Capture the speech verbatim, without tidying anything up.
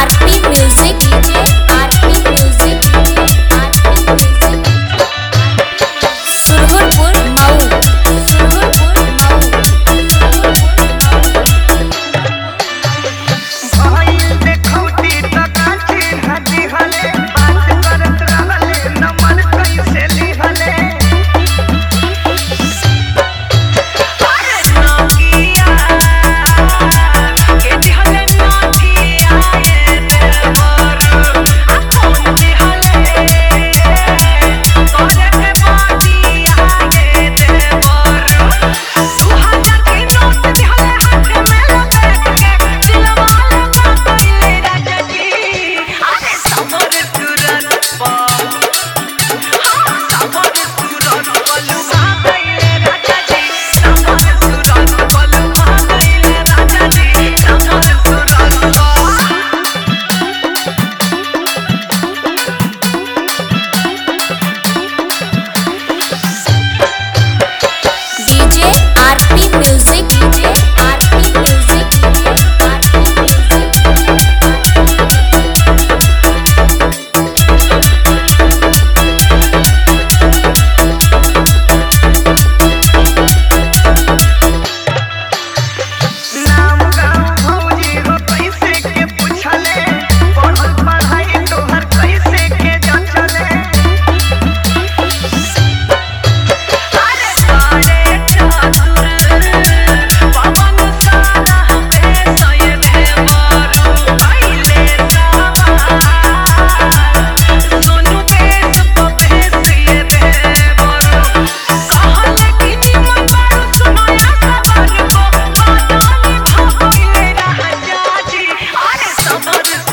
RP music DJ RP music Surhurpur Mau Surhurpur Mau भइल देखौती त काची हदी हले बात करत रहले नमन कैसे लिहले अरे नोकिया के दिहले नोकिया ये देवर आ कौन दिहले तोरे के बाटिया ये देवर दू हजार के नोट दिहले हाथ में लपेट के दिलवा लगा कइले राजा जी अरे समर तुरंत पा समर तुरंत बलुआ कइले राजा जी समर तुरंत बलुआ कइले राजा जी समर तुरंत DJ RP music DJ RP music RP नाम गाँव भौजी हो कैसे के पूछले पढ़ल पढ़ाई तोहर कैसे के जचले अरे सारे चातुर पवन सारा पे सय देवर कैले सवार सोनू देश पपेश ये देवर कहले कि निमन बारू सुनया सबर को बादानी भइले राजा जी अरे सबर